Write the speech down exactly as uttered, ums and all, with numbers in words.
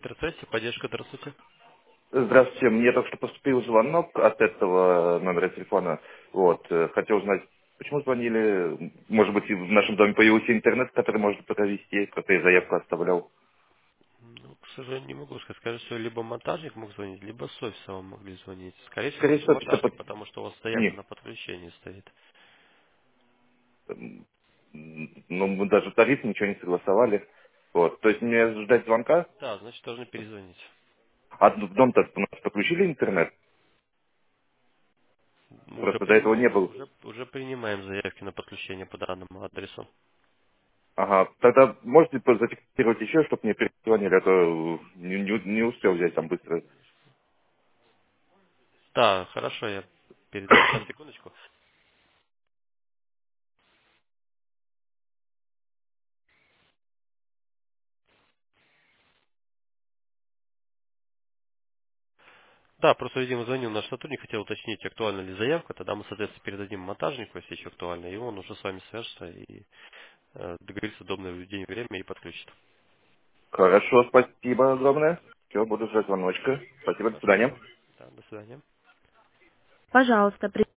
Электроцессе, поддержка, здравствуйте. Здравствуйте, мне только что поступил звонок от этого номера телефона. Вот, э, хотел узнать, почему звонили. Может быть, и в нашем доме появился интернет, который можно провести, как я заявку оставлял. Ну, к сожалению, не могу сказать. Скорее всего, либо монтажник мог звонить, либо с офиса вам могли звонить. Скорее всего, Скорее все всего, это монтажник, под... потому что у вас заявка Не, на подключение стоит. м, ну, мы даже тариф ничего не согласовали. Вот, то есть мне ждать звонка, Да, значит, должны перезвонить. а в дом-то у нас подключили интернет. Мы уже, Просто до этого принимаем, не был. уже, уже принимаем заявки на подключение по данному адресу. Ага, тогда можете по- зафиксировать еще, чтобы мне перезвонили, а то не, не- не успел взять там быстро. Да, хорошо, я передам. Сейчас, секундочку. Да, просто, видимо, звонил наш сотрудник, хотел уточнить, актуальна ли заявка. Тогда мы, соответственно, передадим монтажнику, если еще актуально, и он уже с вами свяжется и э, договорится в удобное день и время и подключит. Хорошо, спасибо огромное. Все, буду ждать звоночка. Спасибо, до Хорошо. свидания. Да, до свидания. Пожалуйста,